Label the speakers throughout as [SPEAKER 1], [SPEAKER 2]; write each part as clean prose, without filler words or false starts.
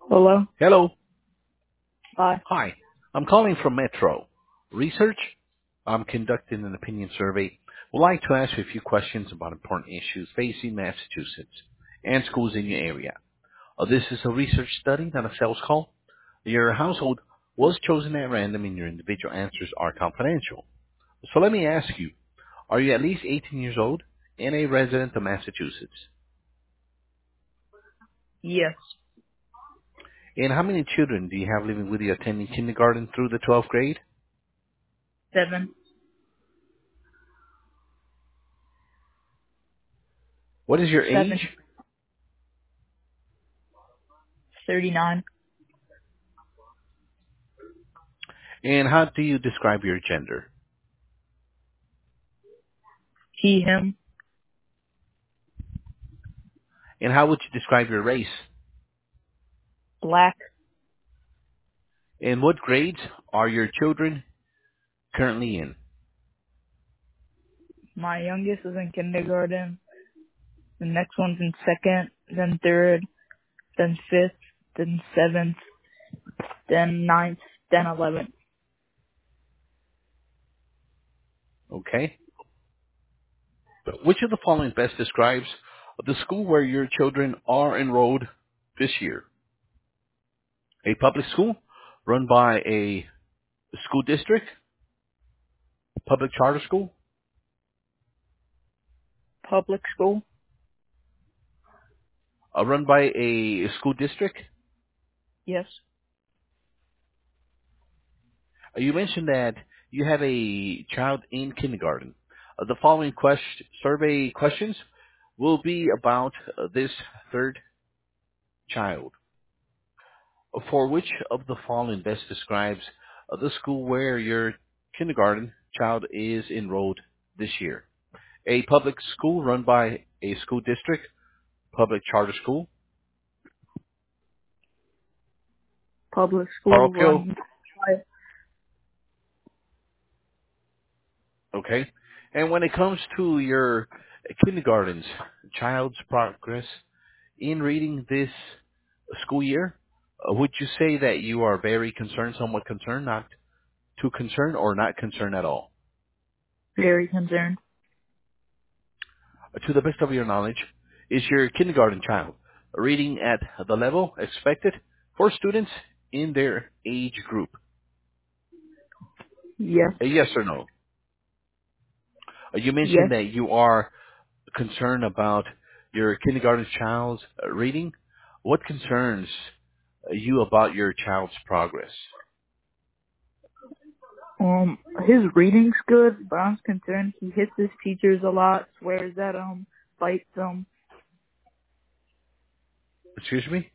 [SPEAKER 1] Hello?
[SPEAKER 2] Hello.
[SPEAKER 1] Hi.
[SPEAKER 2] Hi. I'm calling from Metro Research. I'm conducting an opinion survey. Would like to ask you a few questions about important issues facing Massachusetts and schools in your area. This is a research study, not a sales call. Your household was chosen at random and your individual answers are confidential. So let me ask you, are you at least 18 years old and a resident of Massachusetts?
[SPEAKER 1] Yes.
[SPEAKER 2] And how many children do you have living with you attending kindergarten through the 12th grade?
[SPEAKER 1] 7,
[SPEAKER 2] What is your
[SPEAKER 1] 7,
[SPEAKER 2] age?
[SPEAKER 1] 39.
[SPEAKER 2] And how do you describe your gender?
[SPEAKER 1] He, him.
[SPEAKER 2] And how would you describe your race?
[SPEAKER 1] Black.
[SPEAKER 2] And what grades are your children currently in?
[SPEAKER 1] My youngest is in kindergarten. The next one's in second, then third, then fifth, then seventh, then ninth, then 11th.
[SPEAKER 2] Okay. Which of the following best describes the school where your children are enrolled this year? A public school run by a school district, public charter school,
[SPEAKER 1] Public school.
[SPEAKER 2] run by a school district.
[SPEAKER 1] Yes.
[SPEAKER 2] You mentioned that you have a child in kindergarten. The following survey questions will be about this third child. For which of the following best describes the school where your kindergarten child is enrolled this year? A public school run by a school district, public charter school,
[SPEAKER 1] Public school
[SPEAKER 2] parochial,
[SPEAKER 1] run by,
[SPEAKER 2] okay? And when it comes to your kindergarten's child's progress in reading this school year, would you say that you are very concerned, somewhat concerned, not too concerned, or not concerned at all?
[SPEAKER 1] very concerned.
[SPEAKER 2] To the best of your knowledge, is your kindergarten child reading at the level expected for students in their age group?
[SPEAKER 1] Yes.
[SPEAKER 2] A yes or no? You
[SPEAKER 1] Yes.
[SPEAKER 2] mentioned that you are concerned about your kindergarten child's reading. What concerns you about your child's progress?
[SPEAKER 1] His reading's good, but I'm concerned he hits his teachers a lot, swears at them, fights them.
[SPEAKER 2] Excuse me?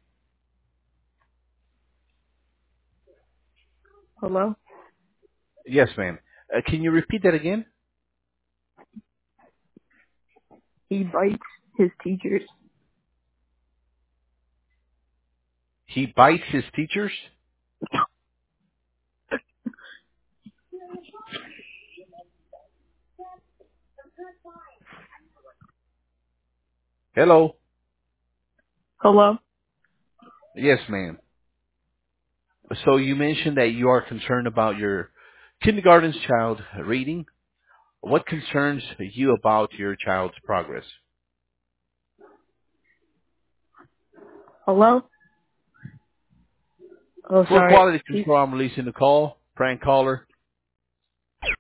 [SPEAKER 1] Hello?
[SPEAKER 2] Yes, ma'am. Can you repeat that again?
[SPEAKER 1] He bites his teachers.
[SPEAKER 2] He bites his teachers? Hello?
[SPEAKER 1] Hello?
[SPEAKER 2] Yes, ma'am. So you mentioned that you are concerned about your kindergarten's child reading. What concerns you about your child's progress?
[SPEAKER 1] Hello? Oh,
[SPEAKER 2] For
[SPEAKER 1] sorry.
[SPEAKER 2] quality control, I'm releasing the call. Prank caller.